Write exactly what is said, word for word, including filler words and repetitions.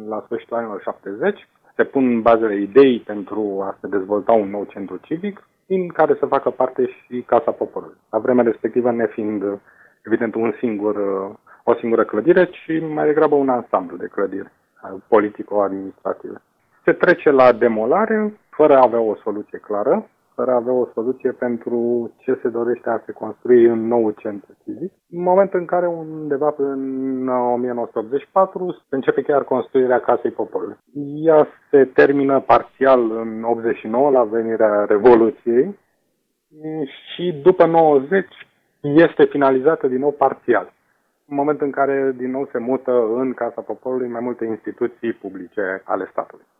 la sfârșitul anilor șaptezeci. Se pun bazele ideii pentru a se dezvolta un nou centru civic, din care să facă parte și Casa Poporului. La vremea respectivă nefiind, evident, un singur, o singură clădire, ci mai degrabă un ansamblu de clădiri politico-administrative. Se trece la demolare, fără a avea o soluție clară, fără a avea o soluție pentru ce se dorește a se construi în nou centru civic. În momentul în care, undeva în o mie nouă sute optzeci și patru, se începe chiar construirea Casei Poporului. Ea se termină parțial în optzeci și nouă, la venirea Revoluției, și după nouăzeci este finalizată din nou parțial. În momentul în care din nou se mută în Casa Poporului mai multe instituții publice ale statului.